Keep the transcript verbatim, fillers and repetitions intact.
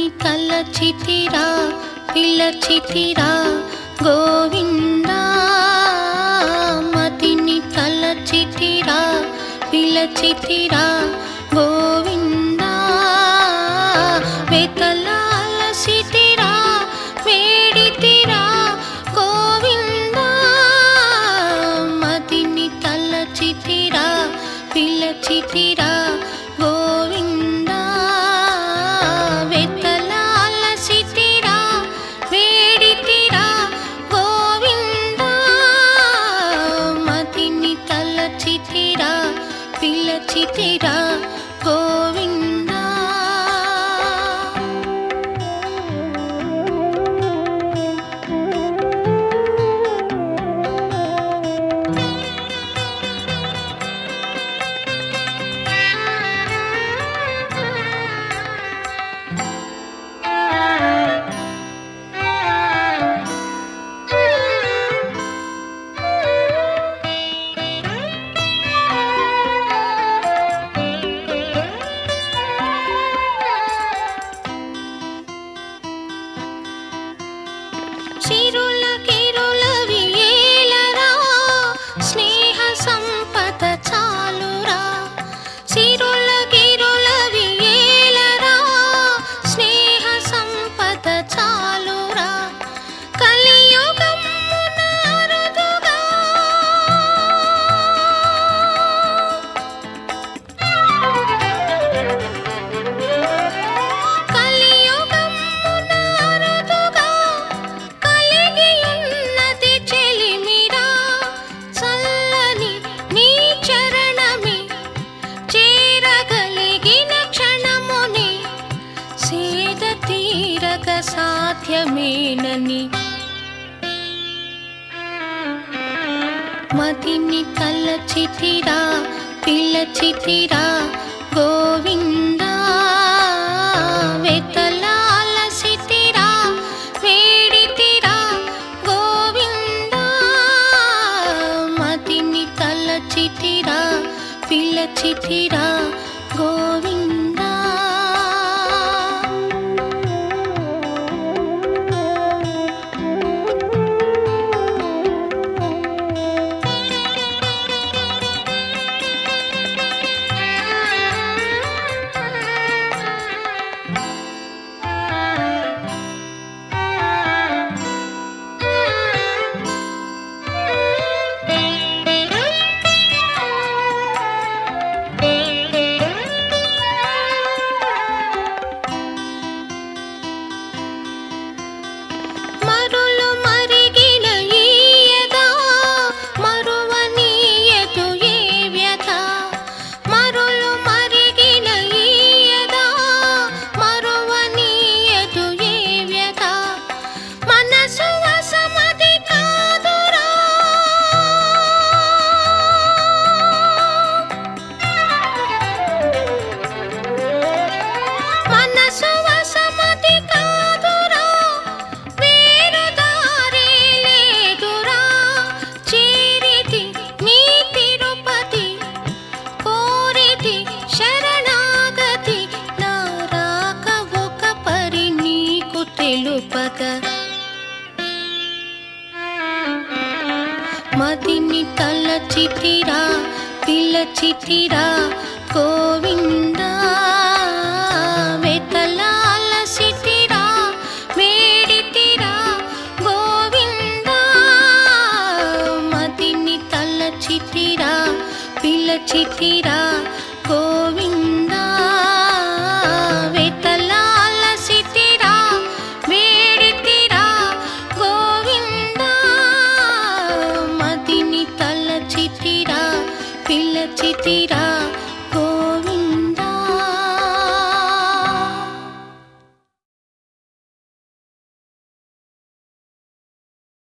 మదిని తలచితిరా పిలచితిరా గోవిందా మదిని తలచితిరా పిలచితిరా గోవిందా వెతలాలసితిరా వేడితిరా గోవిందా మదిని తలచితిరా పిలచితిరా గోవిందా వెతలాలసితిరా వేడితిరా గోవిందా మదిని తలచితిరా పిలచితిరా గోవిందా చిరుల కిరులవి ఏలరా స్నేహ సంపద చాలురా చిరుల కిరులవి ఏలరా స్నేహ సంపద చాలురా కలియుగమున అరుదుగా కలియుగమున అరుదుగా కలిగియున్నది చెలిమిరా చల్లని నీ చరణమే చేరగలిగిన క్షణముని సేద తీరక సాధ్యమేనని మదిని తలచితిరా పిలచితిరా గోవిందా వెతలాలసితిరా వేడితిరా గోవిందా మదిని తలచితిరా పిలచితిరా గోవిందా మరులు మరిగిన ఈయదా మరువనీయదు ఏ వ్యథ మరులు మరిగిన ఈయదా మరువనీయదు ఏ వ్యథ మనసు వశమది కాదురా మనసు వశమది కాదురా వేరు దారే లేదురా చేరితి నీ తిరుపతి కోరితి శరణాగతి నా రాక ఒక పరి నీకు తెలుపక మదిని తలచితిరా పిలచితిరా గోవిందా వెతలాలసితిరా వేడితిరా గోవిందా మదిని తలచితిరా పిలచితిరా గోవిందా వెతలాలసితిరా వేడితిరా గోవిందా మదిని తలచితిరా పిలచితిరా